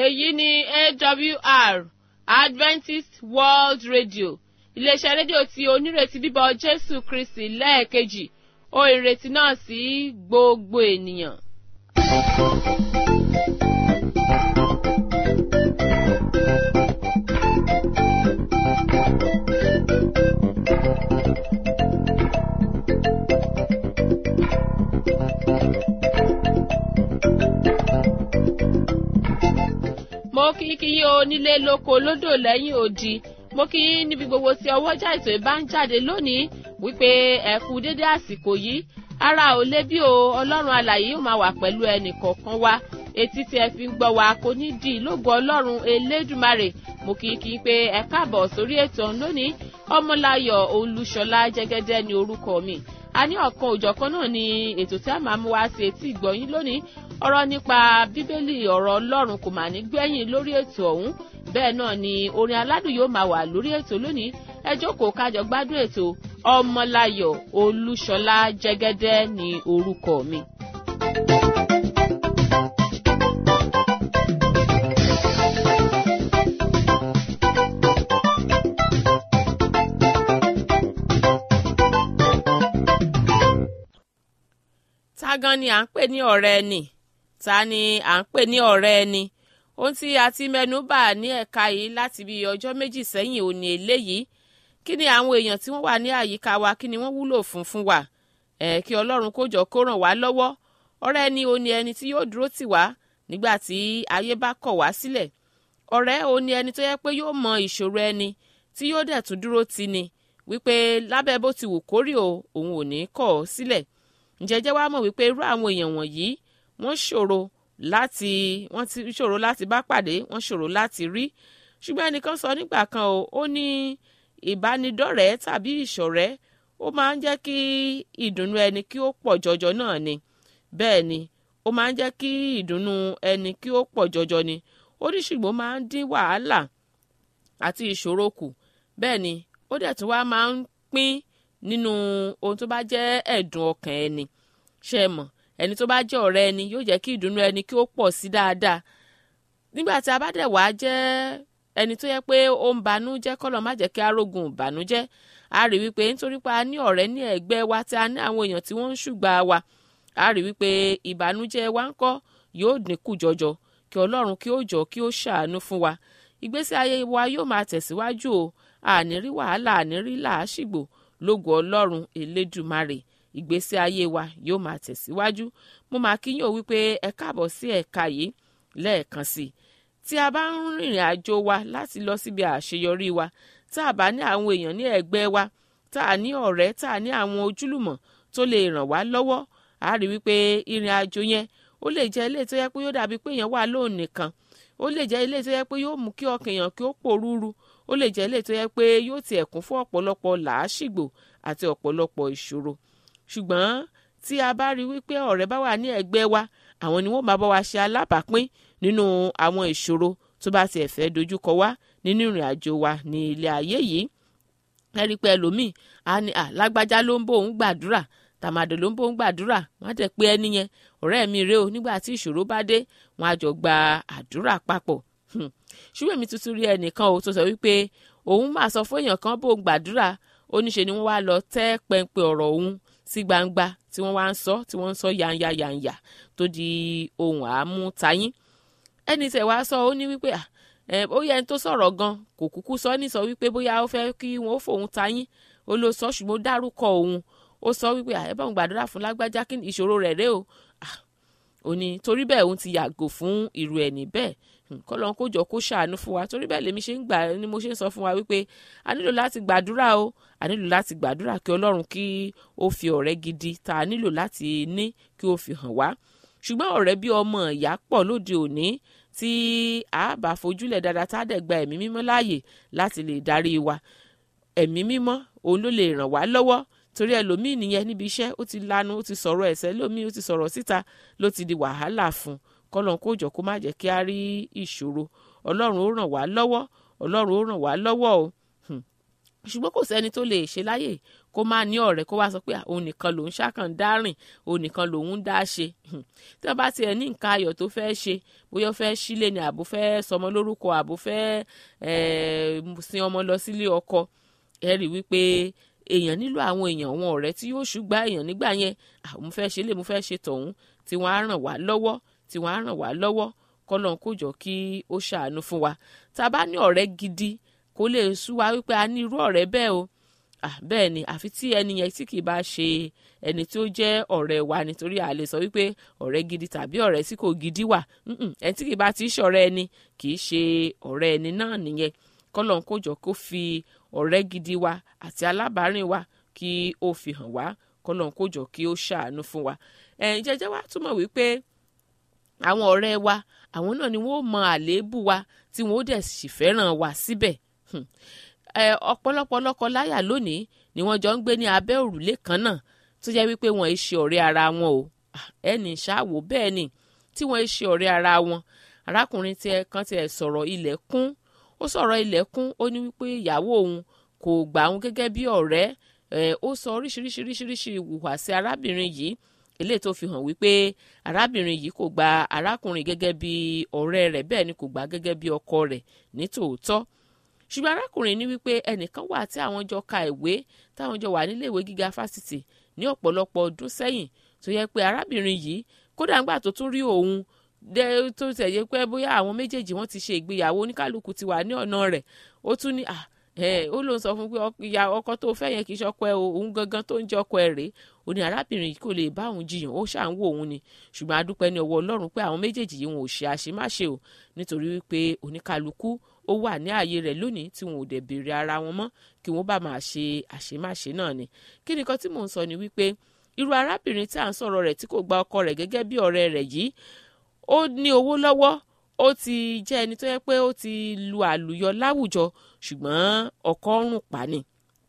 èyí ni AWR Adventist World Radio iléeṣẹ́ rédíò tí onírètí bíbọ̀ Jésù Kristi lẹ́ẹ̀kejì ohùn ìrètí náà sí gbogbo ènìyàn. Mo kí yín onílé lóko lódò lẹ́yìn odi mo kí yín níbi gbogbo tí ọwọ́jà ètò ìbá ń jáde lónìí wípé ẹ kú dédé àsìkò yìí ara ò lé bí o ọlọ́run alààyè yóò máa wà pẹ̀lú ẹnì kọ̀ọ̀kan wa etí tí ẹ fi ń gbọ́ wa kò ní di lógo ọlọ́run elédùmarè mo kí yín pé ẹ káàbọ̀ sórí ètò lónìí ọmọláyọ̀ olúṣọlá jẹ́gẹ́dẹ́ ni orúkọ mi a ní ọ̀kan òjọ̀kan náà ni ètò tí a máa mú wá sí etí ìgbọ̀yín lónìí ọ̀rọ̀ nípa bíbélì ọ̀rọ̀ ọlọ́run kò mà ní gbẹ̀yìn lórí ètò ọ̀hún bẹ́ẹ̀ náà ni orin aládùn yóò máa wà lórí ètò lónìí ẹ jókòó kájọ gbádùn ètò ọmọláyọ̀ olúṣọlá jẹ́gẹ́dẹ́ ni orúkọ mi. Tágan ni à ń pè ní ọ̀rẹ́ ẹni ta ni à ń pè ní ọ̀rẹ́ ẹni ohun tí a ti mẹ́nu bà ní ẹ̀ka yìí láti bí ọjọ́ méjì sẹ́yìn òní eléyìí kí ni àwọn èèyàn tí wọ́n wà ní àyíká wa kí ni wọ́n wúlò fún wa kí Ọlọ́run kó jọ kó ràn wá lọ́wọ́ ọ̀rẹ́ ẹni ó ní ẹni tí yóò dúró tì wá nígbà tí ayé bá kọ̀ wá sílẹ̀ ọ̀rẹ́ ó ní ẹni tó yẹ pé yóò mọ ìṣòro ẹni tí yóò dẹ̀ tún dúró tì ní wípé lábẹ́ bó ti wù kórì o òun ò ní kọ̀ ọ́ sílẹ̀ ǹjẹ́jẹ́ wá mọ̀ wípé irú àwọn èèyàn wọ̀nyí wọ́n ṣòro láti bá pàdé wọ́n ṣòro láti rí ṣùgbọ́n ẹnìkan sọ nígbà kan ó ní ìbánidọ́rẹ̀ẹ́ tàbí ìṣọ̀rẹ́ ó máa ń jẹ́ kí ìdùnnú ẹni kí ó pọ̀ jọjọ náà ni bẹ́ẹ̀ ni ó máa ń jẹ́ kí ìdùnnú ẹni kí ó pọ̀ jọjọ ni ó ní ṣùgbọ́n máa ń dín wàhálà àti ìṣòro kù bẹ́ẹ̀ ni ó dẹ̀ tún wá máa ń pín nínú ohun tó bá jẹ́ ẹ̀dùn ọkàn ẹni ṣe mọ̀ ẹni tó bá jẹ́ ọ̀rẹ́ ẹni yóò jẹ́ kí ìdùnnú ẹni kí ó pọ̀ sí dáadáa nígbà tí a bá dẹ̀ wá jẹ́ ẹni tó yẹ pé ó ń banújẹ́ kọ́lọ̀ má jẹ́ kí arógun ìbànújẹ́ a rí wípé nítorí pé a ní ọ̀rẹ́ ní ẹ̀gbẹ́ wa tí a ní àwọn èèyàn tí wọ́n ń ṣùgbà wa a rí wípé ìbànújẹ́ wa ń kọ́ yóò dínkù jọjọ kí Ọlọ́run kí ó jọ kí ó ṣàánú fún wa ìgbésí ayé wa yóò máa tẹ̀síwájú o àní rí wàhálà àní rí làásìgbò lógo Ọlọ́run Elédùmarè ìgbésí ayé wa yóò máa tẹ̀síwájú mo máa kí yín o wípé ẹ káàbọ̀ sí ẹ̀ka yìí lẹ́ẹ̀kan sí i tí a bá ń rìnrìn àjò wa láti lọ síbi àṣeyọrí wa tá a bá ní àwọn èèyàn ní ẹ̀gbẹ́ wa tá a ní ọ̀rẹ́ tá a ní àwọn ojúlùmọ̀ tó lè ràn wá lọ́wọ́ a rí wípé ìrìn àjò yẹn ó lè jẹ́ ilé tó yẹ pé yóò dàbí pé èèyàn wà lóun nìkan ó lè jẹ́ ilé tó yẹ pé yóò mú kí ọkàn èèyàn kí ó pòrúurú ó lè jẹ́ ilé tó yẹ pé yóò ti ẹ̀kún fún ọ̀pọ̀lọpọ̀ làásìgbò àti ọ̀pọ̀lọpọ̀ ìṣòro ṣùgbọ́n tí a bá rí wípé ọ̀rẹ́ bá wà ní ẹ̀gbẹ́ wa àwọn ni wọ́n máa bá wa ṣe alábàápín nínú àwọn ìṣòro tó bá tiẹ̀ fẹ́ dojúkọ wá nínú ìrìn àjò wa ní ilé ayé yìí ẹ̀rí pé ẹlòmíì á ní lágbájá ló ń bó òun gbàdúrà tàmàdò ló ń bó òun gbàdúrà wọ́n á dẹ̀ pé ẹni yẹn ọ̀rẹ́ mi rèé o nígbà tí ìṣòro bá dé wọ́n á jọ gba àdúrà papọ̀ ṣùgbọ́n èmi tuntun rí ẹnìkan o tó sọ wípé òun máa sọ fún èèyàn kan bó òun gbàdúrà ó níṣe ni wọ́n wá lọ tẹ́ pẹpẹ ọ̀rọ̀ òun sí gbangba tí wọ́n wá ń sọ tí wọ́n ń sọ yanya tó di ohun àámú tayín ẹni tẹ̀ wá sọ ó ní wípé ó yẹ ẹni tó sọ̀rọ̀ gan kò kúkú sọ ní sọ wípé bóyá ó fẹ́ kí wọ́n ó fòun tayín ó ló sọ ṣùgbọ́n ó dárúkọ òun ó sọ wípé ẹ bá òun gbàdúrà fún lágbájá kí ìṣòro rẹ̀ rèé o ó ní torí bẹ́ẹ̀ òun ti yàgò fún irú ẹni bẹ́ẹ̀ kọ́lọ́n kó jọ kó ṣàánú fún wa torí bẹ́ẹ̀ lèmi ṣe ń gbà ni mo ṣe ń sọ fún wa wípé a nílò láti gbàdúrà o a nílò láti gbàdúrà kí Ọlọ́run kí ó fi ọ̀rẹ́ gidi tá a nílò láti ní kí ó fi hàn wá ṣùgbọ́n ọ̀rẹ́ bí ọmọ ìyá pọ̀ lóde òní tí a bá fojúlẹ̀ dáadáa tá a dẹ̀ gba ẹ̀mí mímọ́ láàyè láti lè darí wa ẹ̀mí mímọ́ òun ló lè ràn wá lọ́wọ́ torí ẹlòmíì nìyẹn níbi iṣẹ́ ó ti lanu ó ti sọ̀rọ̀ ẹ̀sẹ̀ lómi ó ti sọ̀rọ̀ síta ló ti di wàhálà fún kọ́lọ́n kó jọ kó má jẹ́ kí a rí ìṣòro Ọlọ́run ó ràn wá lọ́wọ́ Ọlọ́run ó ràn wá lọ́wọ́ o ṣùgbọ́n kò sẹ́ni tó lè ṣe láyè kó má ní ọ̀rẹ́ kó wá sọ pé òun nìkan lòun ṣàkàn dá rìn òun nìkan lòun dá ṣe tí wọ́n bá tiẹ̀ ní nǹkan ayọ̀ tó fẹ́ ṣe bóyá ó fẹ́ sílé ni àbò fẹ́ sọmọ lórúkọ àbò fẹ́ sin ọmọ lọ sílé ọkọ ẹ rí wípé èèyàn nílò àwọn èèyàn wọn ọ̀rẹ́ tí yóò ṣùgbà èèyàn nígbà yẹn mo fẹ́ ṣe lè mo fẹ́ ṣe tọ̀hún tí wọ́n á ràn wá lọ́wọ́ kọ́lọ́n kó jọ kí ó ṣàánú fún wa tá a bá ní ọ̀rẹ́ gidi kó lè sú wa wípé a ní irú ọ̀rẹ́ bẹ́ẹ̀ o bẹ́ẹ̀ ni àfi tí ẹni yẹn tí kì í bá ṣe ẹni tí ó jẹ́ ọ̀rẹ́ wa nítorí a lè sọ wípé ọ̀rẹ́ gidi tàbí ọ̀rẹ́ tí kò gidi wà ẹni tí kì í bá ti ṣọ̀rẹ́ ẹni kì í ṣe ọ̀rẹ́ ẹni náà nìyẹn kọ́lọ́n kó jọ kó fi ọ̀rẹ́ gidi wa àti alábàárìn wa kí ó fi hàn wá kọ́lọ́n kó jọ kí ó ṣàánú fún wa jẹ́jẹ́ wa túmọ̀ wípé àwọn ọ̀rẹ́ wa àwọn náà ni wọ́n mọ àléébù wa tí wọ́n ó dẹ̀ sì fẹ́ràn wa síbẹ̀ ọ̀pọ̀lọpọ̀ lọ́kọ-láyà lónìí ni wọ́n jọ ń gbé ní abẹ́ òrùlé kan náà tó jẹ́ wípé wọ́n ń ṣe ọ̀rẹ́ ara wọn o ẹnì ṣáàwó bẹ́ẹ̀ ni tí wọ́n ń ṣe ọ̀rẹ́ ara wọn arákùnrin kan tiẹ̀ sọ̀rọ̀ ilẹ̀kùn ó sọ̀rọ̀ ilẹ̀kùn ó ní wípé ìyàwó òun kò gbà òun gẹ́gẹ́ bí ọ̀rẹ́ ó sọ oríṣiríṣi ìhùwàsí arábìnrin yìí eléyìí tó fi hàn wípé arábìnrin yìí kò gba arákùnrin gẹ́gẹ́ bí ọ̀rẹ́ rẹ̀ bẹ́ẹ̀ ni kò gbà gẹ́gẹ́ bí ọkọ rẹ̀ ní tòótọ́ ṣùgbọ́n arákùnrin ní wípé ẹnìkan wà tí àwọn jọ ka ìwé táwọn jọ wà nílé ìwé gíga fásitì ní ọ̀pọ̀lọpọ̀ ọdún sẹ́yìn tó yẹ pé arábìnrin yìí kódà ńgbà tó tún rí òun tó tẹ̀ yẹ pé bóyá àwọn méjèèjì wọ́n ti ṣe ìgbéyàwó oníkálukú ti wà ní ọ̀nà rẹ̀ ó tún ní ó lóun sọ fún pé ìyá ọkọ tó fẹ́ yẹn kì í ṣọkọ ẹ òun gangan tó ń jẹ́ ọkọ ẹ rèé ó ní arábìnrin yìí kò lè bá òun jiyàn ó ṣà ń wò òun ni ṣùgbọ́n adúpẹ́ ní ọwọ́ Ọlọ́run pé àwọn méjèèjì yìí wọn ò ṣe àṣemáṣe o nítorí wípé oníkálukú ó wà ní ààyè rẹ̀ lónìí tí wọn ò dẹ̀ béèrè ara wọn mọ́ kí wọ́n bá máa ṣe àṣemáṣe náà ni kí ni kan tí mò ń sọ ni wípé irú arábìnrin tí à ń sọ̀rọ̀ rẹ̀ tí kò gba ọkọ rẹ̀ gẹ́gẹ́ bí ọ̀rẹ́ rẹ̀ yìí ó ní owó lọ́wọ́ ó ti jẹ́ ẹni tó yẹ pé ó ti lu àlùyọ láwùjọ ṣùgbọ́n ọkọ rùn pa ni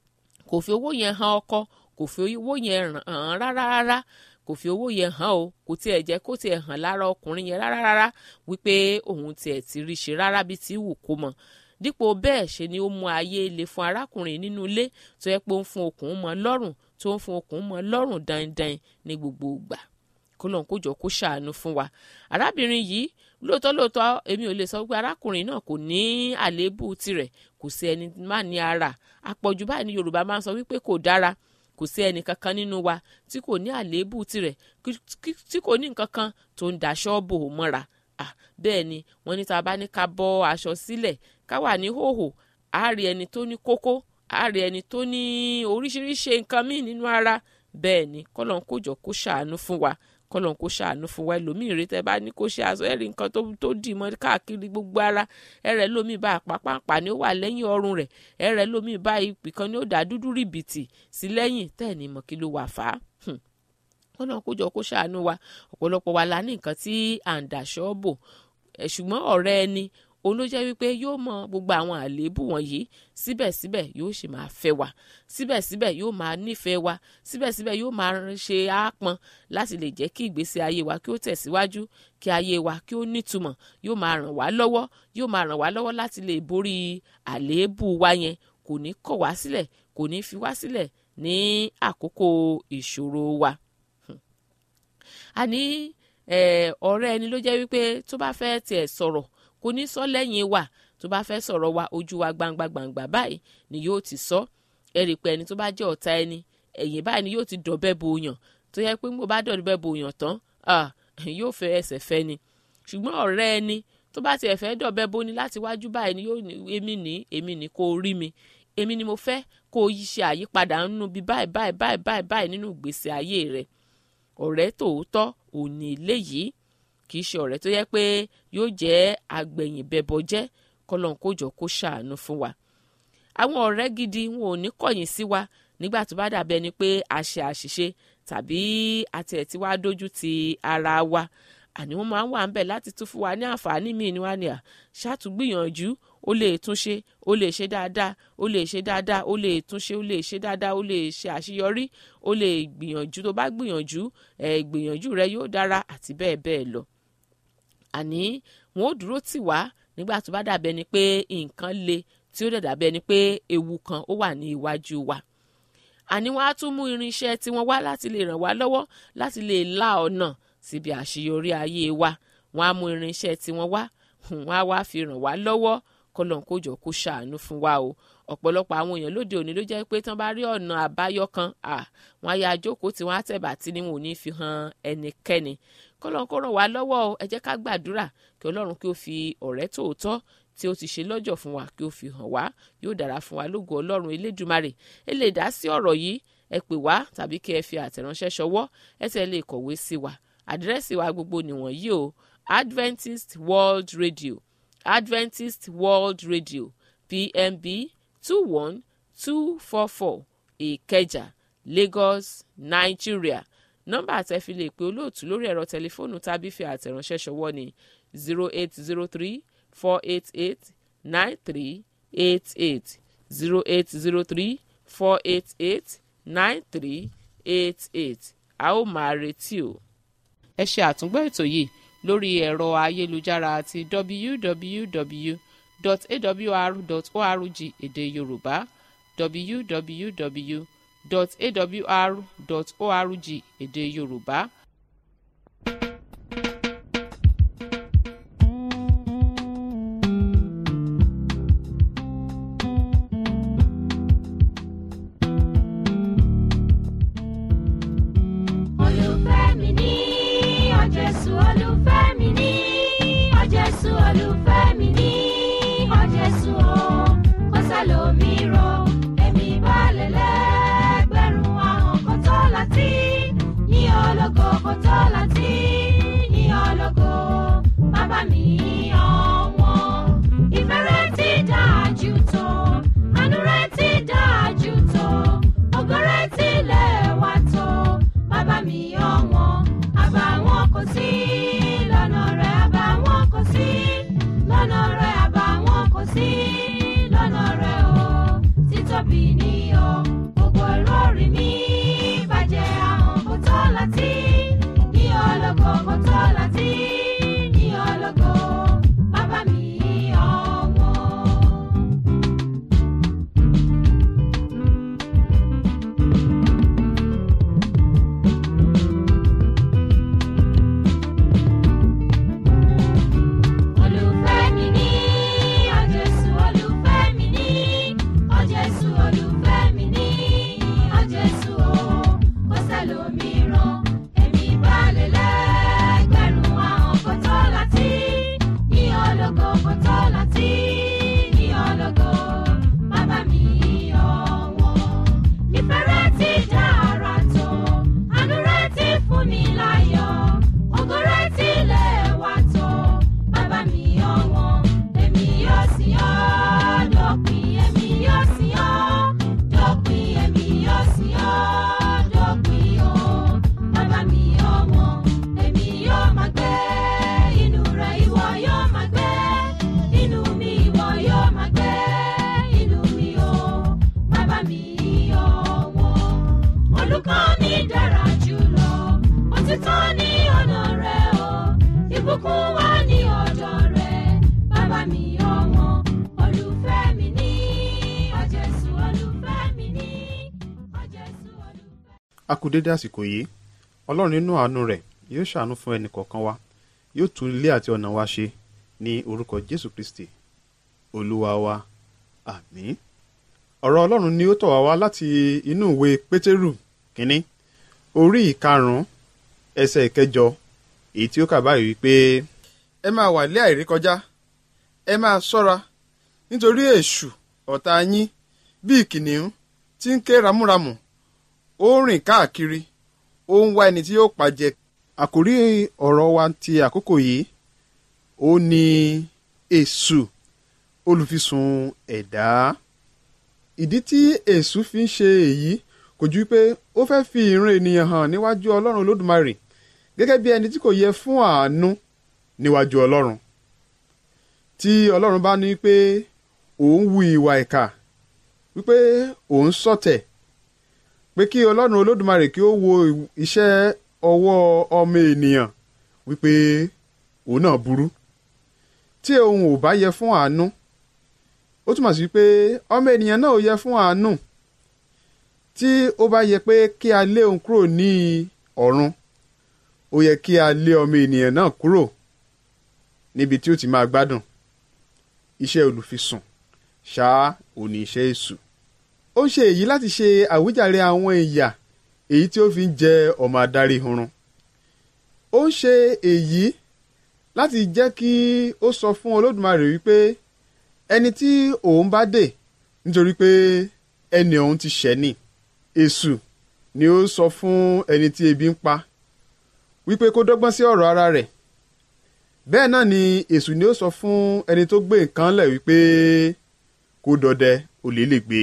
kò fi owó yẹn hàn ọkọ kò fi owó yẹn hàn rárá kò fi owó yẹn hàn o kò tiẹ̀ jẹ́ kó tiẹ̀ hàn lára ọkùnrin yẹn rárá wípé òun tiẹ̀ ti rí ṣe rárá bí ti wù kó mọ̀ dípò bẹ́ẹ̀ ṣe ni ó mú ayé le fún arákùnrin nínú ilé tó yẹ pé ó ń fún okùn mọ́ lọ́rùn tó ń fún okùn mọ́ lọ́rùn dandan ní gbogbo ìgbà kó lóun kó jọ kó ṣàánú fún wa arábìnrin yìí lóòótọ́ èmi ò lè sọ pé arákùnrin náà kò ní àléébù tirẹ̀ kò sí ẹni má ní ara àpọ̀jù báyìí ní Yorùbá máa ń sọ wípé kò dára kò sí ẹnì kankan nínú wa tí kò ní àléébù tirẹ̀ tí kò ní nǹkan kan tó ń daṣọ́ bò ó mọ́ra bẹ́ẹ̀ ni wọ́n ní tá a bá ní ká bọ́ aṣọ sílẹ̀ ká wà ní hòhò á rí ẹni tó ní kókó á rí ẹni tó ní oríṣiríṣi nǹkan míì nínú ara bẹ́ẹ̀ ni kọ́lọ́n kó jọ kó ṣàánú fún wa kọ́lọ́n kó ṣàánú fún wa ẹlòmíì rí tẹ́ bá ní kó ṣe aṣọ ẹ̀rí nǹkan tó dì mọ́ káàkiri gbogbo ara ẹ̀rẹ̀ lómìí bá àpápàpà ni ó wà lẹ́yìn ọrùn rẹ̀ ẹ̀rẹ̀ lómìí bá ipì kan ni ó dá dúdú rìbìtì sí lẹ́yìn tẹ́ ní mọ̀ kí ló wà fà á kọ́lọ́n kó jọ kó ṣàánú wa ọ̀pọ̀lọpọ̀ wa la ní nǹkan tí à ń dàṣọ́ bò ṣùgbọ́n ọ̀rẹ́ ẹni òun ló jẹ́ wípé yóò mọ gbogbo àwọn àléébù wọ̀nyí síbẹ̀síbẹ̀ yóò sì máa fẹ́ wa síbẹ̀síbẹ̀ yóò máa nífẹ̀ẹ́ wa síbẹ̀síbẹ̀ yóò máa ṣe àápọn láti lè jẹ́ kí ìgbésí ayé wa kí ó tẹ̀síwájú kí ayé wa kí ó nítumọ̀ yóò máa ràn wá lọ́wọ́ láti lè borí àléébù wa yẹn kò ní kọ̀ wá sílẹ̀ kò ní fi wá sílẹ̀ ní àkókò ìṣòro wa. àní ọ̀rẹ́ ẹni ló jẹ́ wípé tó bá fẹ́ tiẹ̀ sọ̀rọ̀ kò ní sọ lẹ́yìn wa tó bá fẹ́ sọ̀rọ̀ wa ojú wa gbangba báyìí ni yóò ti sọ ẹ̀rì pé ẹni tó bá jẹ́ ọ̀tá ẹni ẹ̀yìn báyìí ni yóò ti dọ̀bẹ́ bo yàn tó yẹ pé mo bá dọ̀bẹ́ bo yàn tán yóò fẹ́ ẹsẹ̀ fẹ́ ni ṣùgbọ́n ọ̀rẹ́ ẹni tó bá tiẹ̀ fẹ́ dọ̀bẹ́ bo ni láti wájú báyìí ni yóò èmi ní kó rí mi èmi ni mo fẹ́ kó yí ṣe àyípadà nínú bí báyìí nínú ìgbésí ayé rẹ̀ ọ̀rẹ́ tòótọ́ òní eléyìí kì í ṣe ọ̀rẹ́ tó yẹ pé yóò jẹ́ agbẹ̀yìnbẹ̀bọ̀jẹ́ kọ́lọ́n kó jọ kó ṣàánú fún wa. àwọn ọ̀rẹ́ gidi wọn ò ní kọ̀yìn sí wa nígbà tó bá dàbí ẹni pé a ṣe àṣìṣe tàbí àti ẹ̀ tí wàá dójú ti ara wa àní wọ́n máa ń wà ń bẹ̀ láti tún fún wa ní àǹfààní míì ní wa ni ṣàtúgbìyànjú ó lè túnṣe ó lè ṣe dáadáa ó lè ṣe dáadáa ó lè túnṣe ó lè ṣe dáadáa ó lè ṣe àṣeyọrí ó lè gbìyànjú tó bá gbìyànjú gbìyànjú rẹ yóò dára àti bẹ́ẹ̀ bẹ́ẹ̀ lọ. àní wọn ò dúró tì wá nígbà tó bá dàbí ẹni pé nǹkan le tí ó dẹ̀ dàbí ẹni pé ewu kan ó wà ní iwájú wa. àní wọ́n á tún mú irinṣẹ́ tí wọ́n wá láti lè ràn wá lọ́wọ́ láti lè la ọ̀nà síbi àṣeyọrí ayé wa. Wọ́n á mú irinṣẹ́ tí wọ́n wá wọ́n á wá fi ràn wá lọ́wọ́ kọ́lọ́n kó jọ kó ṣàánú fún wa o. Ọ̀pọ̀lọpọ̀ àwọn èèyàn lóde òní ló jẹ́ pé tán bá rí ọ̀nà àbáyọ kan wọ́n á yá jókòó tí wọ́n á tẹ̀bà tí ni wọn ò ní fi hàn ẹnikẹ́ni. Kọ́lọ́n kó ràn wá lọ́wọ́ o. Ẹ jẹ́ ká gbàdúrà kí Ọlọ́run kí ó fi ọ̀rẹ́ tòótọ́ tí ó ti ṣe lọ́jọ́ fún wa kí ó fi hàn wá. Yóò dára fún wa lógo Ọlọ́run Elédùmarè. Ẹ lè dá sí ọ̀rọ̀ yìí, ẹ pè wá tàbí kí ẹ fi àtẹ̀ránṣẹ́ ṣọwọ́. Ẹ tẹ̀ lè kọ̀wé sí wa. Àdírẹ́sì wa gbogbo nìwọ̀nyí o: Adventist World Radio, Adventist World Radio, PMB 21244, Ìkẹjà, Lagos, Nigeria. Nọ́mbà tẹ́ fi lè pe olóòtú lórí ẹ̀rọ tẹlifóònù tàbí fi àtẹ̀ránṣẹ́ ṣọwọ́ ní 0803-488-9388, 0803-488-9388. A ó máa retí o. Ẹ ṣe àtúngbọ́ ètò yìí lórí ẹ̀rọ ayélujára àti www.awr.org èdè Yorùbá, www.awr.org èdè Yorùbá. A kú dédé àsìkò yìí. Ọlọ́run nínú àánú rẹ̀ yóò ṣàánú fún ẹnì kọ̀ọ̀kan wa, yóò tún ilé àti ọ̀nà wa ṣe ní orúkọ Jésù Kristi Olúwa wa, àmín. Ọ̀rọ̀ Ọlọ́run ni ó tọ̀ wá láti inú ìwé Pétérù kínní orí 5 ẹsẹ̀ 8, èyí tí ó kà báyìí wípé ẹ máa wà lé àìrékọjá, ẹ máa ṣọ́ra nítorí èṣù ọ̀tá yín bíi kìnìún tí ń ké ramúramù, ó rìn káàkiri, ó ń wá ẹni tí yóò pàjẹ. Àkórí ọ̀rọ̀ wa ti àkókò yìí ó ní èṣù olùfisùn ẹ̀dá. Ìdí tí èṣù fi ń ṣe èyí kò ju pé ó fẹ́ fi ìran ènìyàn hàn níwájú Ọlọ́run Olódùmarè gẹ́gẹ́ bí ẹni tí kò yẹ fún àánú níwájú Ọlọ́run. Tí Ọlọ́run bá ní pé òun wu ìwà ìkà, wípé òun ṣọ̀tẹ̀, pé kí Ọlọ́run Olódùmarè kí ó wo iṣẹ́ ọwọ́ ọmọ ènìyàn, wípé òun náà burú. Tí òun ò bá yẹ fún àánú, ó túmọ̀ sí pé ọmọ ènìyàn náà ò yẹ fún àánú. tí ó bá yẹ pé kí a lé òun kúrò ní ọ̀run, ó yẹ kí a lé ọmọ ènìyàn náà kúrò níbi tí ó ti máa gbádùn. Iṣẹ́ olùfisùn ṣáá òní iṣẹ́ èṣù. Ó ń ṣe èyí láti ṣe àwíjàre àwọn ìyà èyí tí ó fi ń jẹ ọmọ adarí hurun. Ó ń ṣe èyí láti jẹ́ kí ó sọ fún Olódùmarè wípé ẹni tí òun bá dè nítorí pé ẹni òun ti ṣẹ̀ ni. Èṣù ni ó sọ fún ẹni tí ebi ń pa wípé kó dọ́gbọ́n sí ọ̀rọ̀ ara rẹ̀. Bẹ́ẹ̀ náà ni èṣù ni ó sọ fún ẹni tó gbé nǹkan lẹ̀ wípé kó dọdẹ olè lè gbé.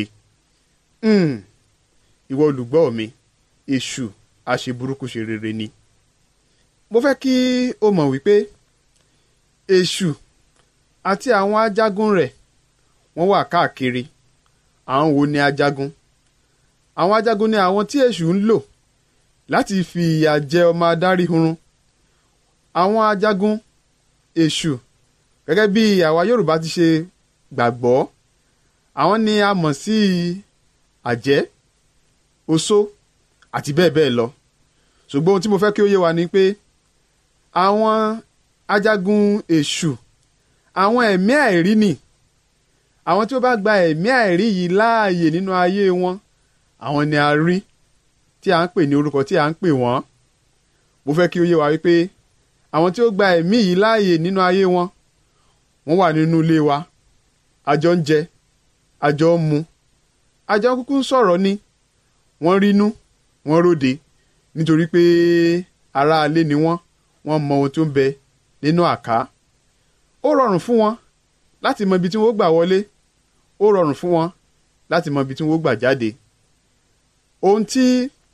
Ìwọ olùgbọ́ mi, èṣù àṣeburúkú ṣe rere ni. Mo fẹ́ kí o mọ̀ wípé èṣù àti àwọn ajagun rẹ̀ wọ́n wà káàkiri. Àwọn wo ni ajagun? Àwọn ajagun ni àwọn tí èṣù ń lò láti fi ìyà jẹ ọmọ adarí hurun. Àwọn ajagun èṣù, gẹ́gẹ́ bí àwa Yorùbá ti ṣe gbàgbọ́, àwọn ni a mọ̀ sí àjẹ́, oṣó àti bẹ́ẹ̀ bẹ́ẹ̀ lọ. Ṣùgbọ́n ohun tí mo fẹ́ kí ó yé wa ni pé àwọn ajagun èṣù, àwọn ẹ̀mí àìrí ni. Àwọn tí ó bá gba ẹ̀mí àìrí yìí láàyè nínú ayé wọn, àwọn ni a rí tí a ń pè ní orúkọ tí a ń pè wọ́n. Mo fẹ́ kí ó yé wa wípé àwọn tí ó gba ẹ̀mí yìí láàyè nínú ayé wọn, wọ́n wà nínú ilé wa, àjọ ń jẹ, àjọ ń mu, àjọ kúkú ń sọ̀rọ̀ ni. Wọ́n rínú, wọ́n róde, nítorí pé ará ilé ni wọ́n mọ ohun tó ń bẹ nínú àká. Ó rọrùn fún wọn láti mọ ibi tí wọ́n gbà wọlé, ó rọrùn fún wọn láti mọ ibi tí wọ́n gbà jáde. Ohun tí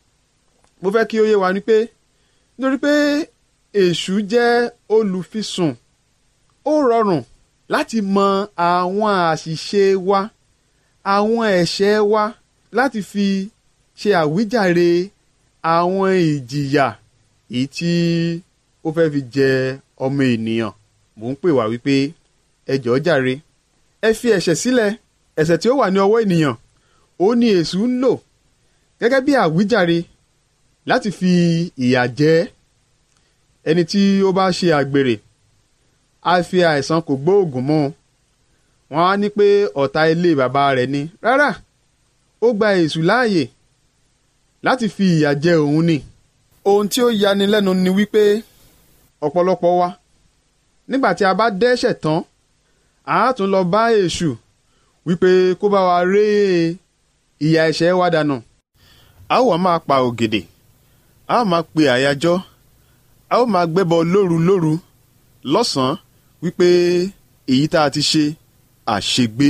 mo fẹ́ kí ó yé wa ni pé nítorí pé èṣù jẹ́ olùfisùn, ó rọrùn láti mọ àwọn àṣìṣe wa, àwọn ẹ̀ṣẹ̀ wa, láti fi ṣe àwíjàre àwọn ìjìyà èyí tí ó fẹ́ fi jẹ ọmọ ènìyàn. Mò ń pè wá wípé ẹ jọ̀ọ́ jàre, ẹ fi ẹ̀ṣẹ̀ sílẹ̀. Ẹ̀ṣẹ̀ tí ó wà ní ọwọ́ ènìyàn, ó ní èṣù ń lò gẹ́gẹ́ bí àwíjàre láti fi ìyà jẹ ẹni tí ó bá ṣe àgbèrè. A fi àìsàn kò gbóògùn mọ́. Wọ́n á ní pé ọ̀tá ilé bàbá rẹ̀ ni. Rárá, ó gba èṣù láàyè láti fi ìyà jẹ òun ni. Ohun tí ó yani lẹ́nu ni wípé ọ̀pọ̀lọpọ̀ wa, nígbà tí a bá dẹ́ṣẹ̀ tán, a tún lọ bá èṣù wípé kó bá wa ré ìyà ẹ̀ṣẹ̀ wa dànù. A ó wá máa pa ògèdè, a ó máa pe àyájọ́, a ó máa gbẹ́bọ lóru lọ́sàn-án wípé èyí tá a ti ṣe àṣegbé.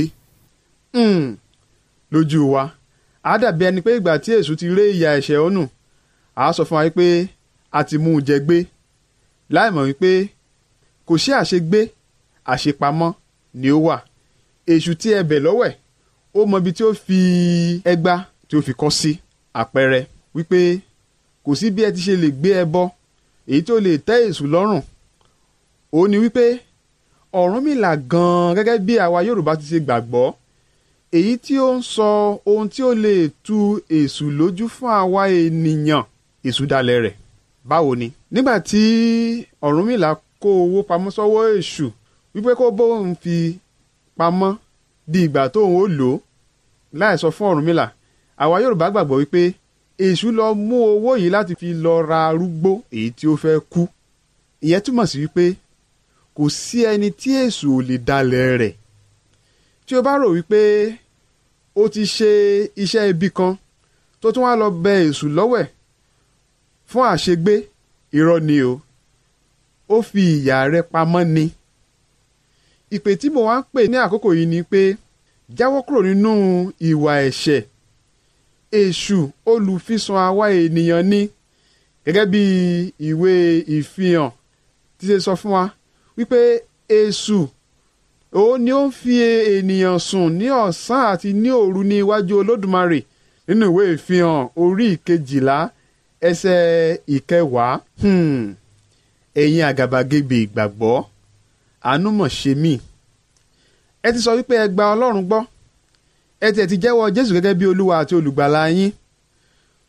Lójú wa, a dàbí ẹni pé ìgbà tí èṣù ti ré ìyà ẹ̀ṣẹ̀ ọ̀nù, a sọ fún wa wípé a ti mú un jẹ gbé, láìmọ̀ wípé kò ṣe àṣegbé, àṣepamọ́ ni ó wà. Èṣù tí ẹ bẹ̀ lọ́wẹ̀, ó mọ ibi tí ó fi ẹgbá tí ó fi kọ́ sí. Àpẹẹrẹ wípé kò sí bí ẹ ti ṣe lè gbé ẹbọ èyí tó lè tẹ́ èṣù lọ́rùn. Ó ní wípé Ọ̀rúnmìlà gan-an, gẹ́gẹ́ bí àwa Yorùbá ti ṣe gbàgbọ́, èyí tí ó ń sọ ohun tí ó lè tu èṣù lójú fún àwa ènìyàn, èṣù dalẹ̀ rẹ̀. Báwo ni? Nígbà tí Ọ̀rúnmìlà kó owó pamọ́ sọ́wọ́ èṣù wípé kó bóun fi pamọ́ di ìgbà tóun ó lò ó, láì sọ fún Ọ̀rúnmìlà, àwa Yorùbá gbàgbọ́ wípé èṣù lọ mú owó yìí láti fi lọ ra arúgbó èyí tí ó fẹ́ kú. Ìyẹn túmọ̀ sí wípé kò sí ẹni tí èṣù ò lè dalẹ̀ rẹ̀. Tí o bá rò wípé ó ti ṣe iṣẹ́ ibi kan tó tún wá lọ bẹ èṣù lọ́wẹ̀ fún àṣegbé, irọ́ ni o. Ó fi ìyà rẹ̀ pamọ́ ni. Ìpè tí mo wá ń pè ní àkókò yìí ni pé jáwọ́ kúrò nínú ìwà ẹ̀ṣẹ̀. Èṣù olùfisùn àwa ènìyàn ni. Gẹ́gẹ́ bí ìwé ìfihàn ti ṣe sọ fún wa wípé èṣù òun ni ó ń fi ènìyàn sùn ní ọ̀sán àti ní òru ní iwájú Olódùmarè nínú ìwé ìfihàn orí 12 ẹsẹ̀ 10. Ẹ̀yin àgàbàgebè ìgbàgbọ́, àánú mọ̀ ṣe mí. Ẹ ti sọ wípé ẹ gba Ọlọ́run gbọ́, ẹ ti jẹ́wọ́ Jésù gẹ́gẹ́ bí Olúwa àti olùgbàlà yín,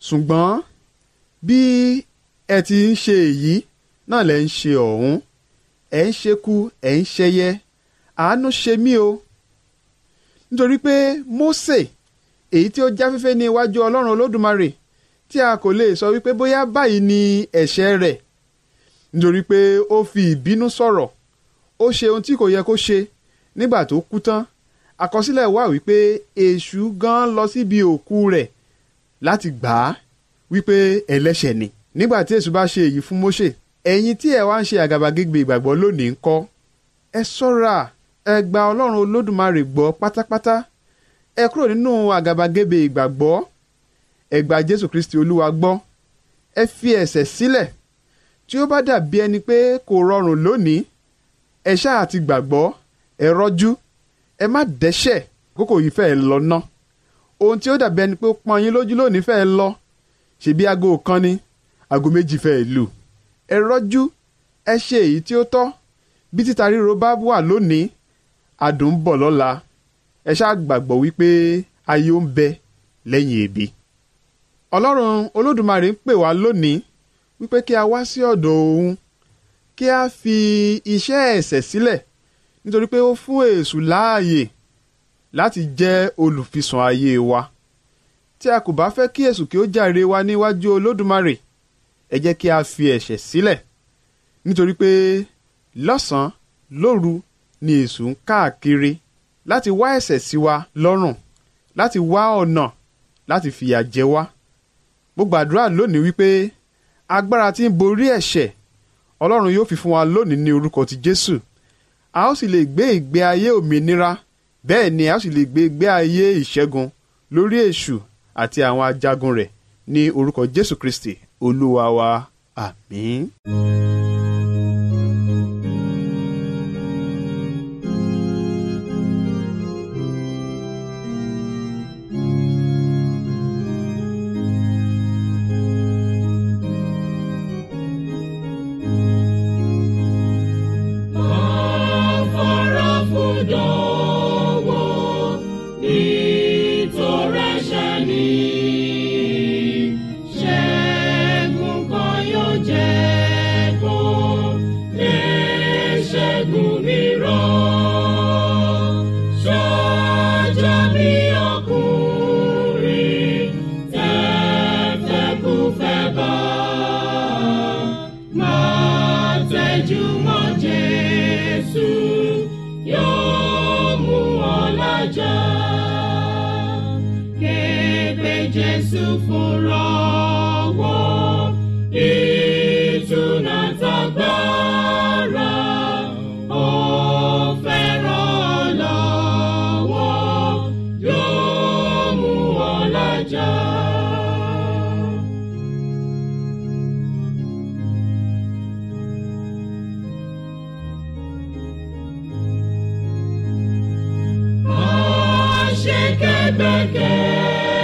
ṣùgbọ́n bí ẹ ti ń ṣe èyí náà lẹ ń ṣe ọ̀hún, ẹ ń ṣekú ẹ ń ṣẹyẹ, àánú ṣe mí o. nítorí pé Mósè èyí tí ó jáfẹ́fẹ́ ní iwájú Ọlọ́run Olódùmarè, tí a kò lè sọ wípé bóyá báyìí ni ẹ̀ṣẹ̀ rẹ̀, nítorí pé ó fi ìbínú sọ̀rọ̀, ó ṣe ohun tí kò yẹ kó ṣe. nígbà tó kú tán, àkọsílẹ̀ wà wípé èṣù gan lọ síbi òkú rẹ̀ láti gbà á wípé ẹlẹ́ṣẹ̀ ni. nígbà tí èṣù bá ṣe èyí fún Mósè, ẹ̀yin tí ẹ wá ń ṣe àgàbàgebè ìgbàgbọ́ lónìí ńkọ́? ẹ ṣọ́ra, ẹ gba Ọlọ́run Olódùmarè gbọ́ pátápátá, ẹ kúrò nínú àgàbàgebè ìgbàgbọ́, ẹ gba Jésù Kristi Olúwa gbọ́, ẹ fi ẹ̀ṣẹ̀ sílẹ̀. tí ó bá dàbí ẹni pé kò rọrùn lónìí, ẹ ṣáà ti gbàgbọ́, ẹ rọ́jú, ẹ má dẹ́ṣẹ̀, àkókò yìí fẹ́ẹ́ lọ ná. ohun tí ó dàbí ẹni pé ó pọ́n yín lójú lónìí fẹ́ẹ́ lọ, ṣebí aago kan ni, aago méjì fẹ́ẹ́ lù. ẹ rọ́jú, ẹ ṣe èyí tí ó tọ́. bí títa ríro bá wà lónìí, adùn ń bọ̀ lọ́la. ẹ ṣáà gbàgbọ́ wípé ayé ó ń bẹ lẹ́yìn ebi. Ọlọ́run Olódùmarè ń pè wá lónìí wípé kí a wá sí ọ̀dọ̀ òun, kí a fi iṣẹ́ ẹ̀ṣẹ̀ sílẹ̀, nítorí pé ó fún èṣù láàyè láti jẹ́ olùfisùn ayé wa. tí a kò bá fẹ́ kí èṣù kí ó jàre wa níwájú Olódùmarè, ẹ jẹ́ kí a fi ẹ̀ṣẹ̀ sílẹ̀, nítorí pé lọ́sàn-án lóru ni èṣù ń káàkiri láti wá ẹ̀ṣẹ̀ sí wa lọ́rùn, láti wá ọ̀nà láti fìyà jẹ wá. mo gbàdúrà lónìí wípé agbára tí ń borí ẹ̀ṣẹ̀ Ọlọ́run yóò fi fún wa lónìí ní orúkọ ti Jésù. a ó sì lè gbé ìgbé ayé òmìnira, bẹ́ẹ̀ ni a ó sì lè gbé ìgbé ayé ìṣẹ́gun lórí èṣù àti àwọn ajagun rẹ̀ ní orúkọ Jésù Kristi Olúwa wa. Àmín. Jésù fúnra wọn ìtùnú àtàgbára, ó fẹ́ràn lọ́wọ́ yóò mú ọ lájà. Má ṣe kẹ́gbẹ́kẹ́.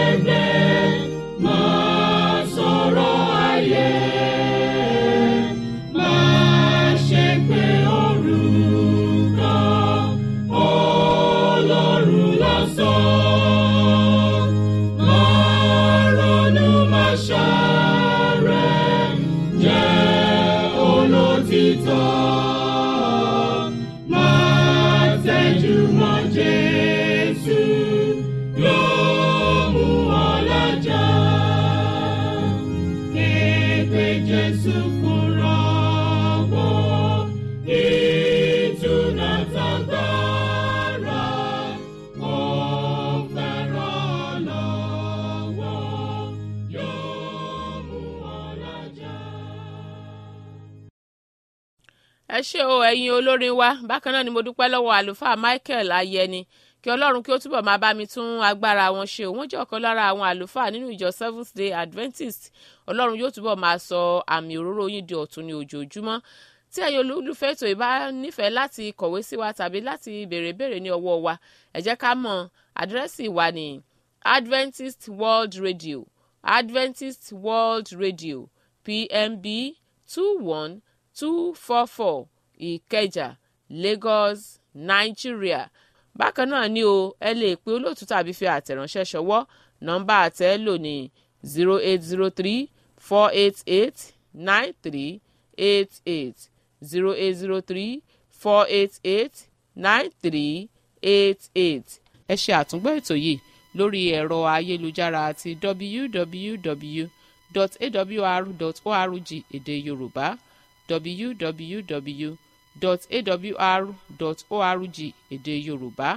ẹ ṣé o ẹ̀yin olórin wa. bákan náà ni mo dúpẹ́ lọ́wọ́ àlùfáà Michael Ayẹni, kí Ọlọ́run kí ó túbọ̀ máa bá mi tún agbára wọn ṣe. wọ́n jẹ́ ọ̀kan lára àwọn àlùfáà nínú ìjọ Seventh Day Adventist. Ọlọ́run yóò túbọ̀ máa sọ àmì òróró yín di ọ̀tun ní ojoojúmọ́. tí ẹ̀yin olólùfẹ́ ètò ìbá nífẹ̀ẹ́ láti kọ̀wé sí wa tàbí láti béèrè ní ọwọ́ wa, ẹ jẹ́ ká mọ̀ àdírẹ́sì wa ní Adventist World Radio, Adventist World Radio, PMB 21244 Ìkẹjà, Lagos, Nigeria. bákan náà ni o ẹ lè pe olóòtú tàbí fi àtẹ̀ránṣẹ́ ṣọwọ́. nọ́mbà àtẹ́ lò ní 0803 488 9388 0803 488 9388. ẹ ṣe àtúngbọ́ ètò yìí lórí ẹ̀rọ ayélujára àti www.awr.org èdè Yorùbá www.awr.org èdè Yorùbá.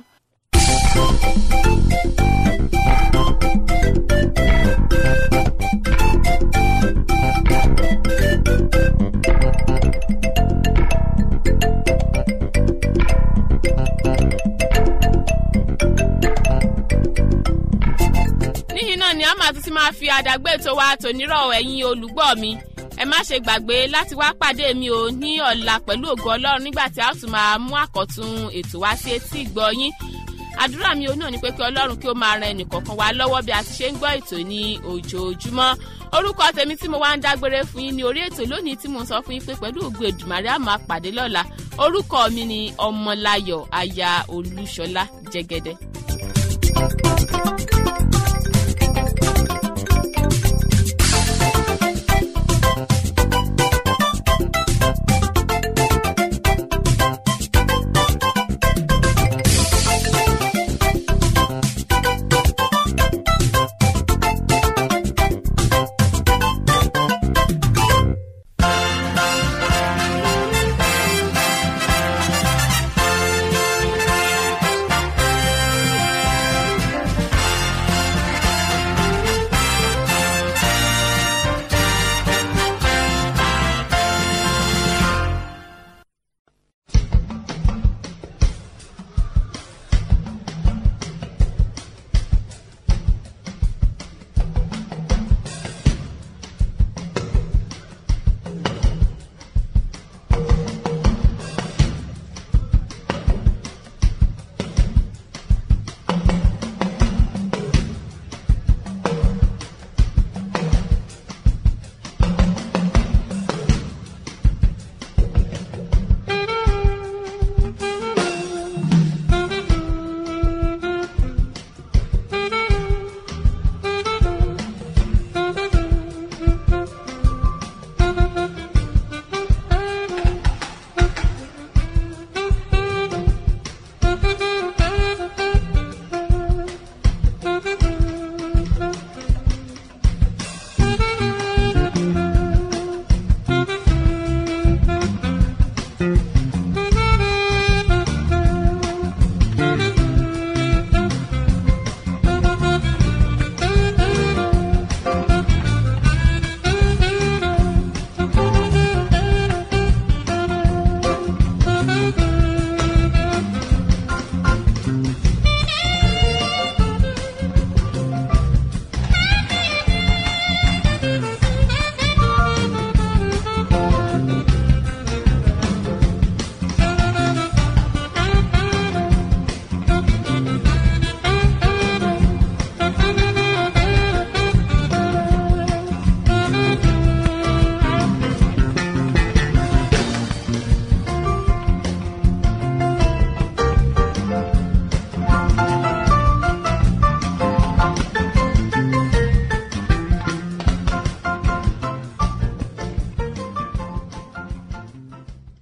Ni a máa tún ti máa fi àdàgbé tó wa tònírọ̀ ẹ̀yin olùgbọ́ mi ẹ má ṣe gbàgbé láti wá pàdé mi ò ní ọ̀la pẹ̀lú ògo Ọlọ́run nígbà tí a tún máa mú àkọ́tún ètò wá sí etí ìgbọ́ yín. Àdúrà mi ò náà ni pé kí Ọlọ́run kí ó máa ran ẹnìkọ̀ọ̀kan wa lọ́wọ́ bí a ti ṣe ń gbọ́ ètò ní ojoojúmọ́. Orúkọ tèmi tí mo wá ń dágbére fún yín ní orí ètò lónìí tí mo ń sọ fún yín pé pẹ̀lú ògo Èdùmàrè a máa pàdé lọ́la. Orúkọ mi ni Ọmọláyọ̀ aya Olúṣọlá Jẹ́gẹ́dẹ́.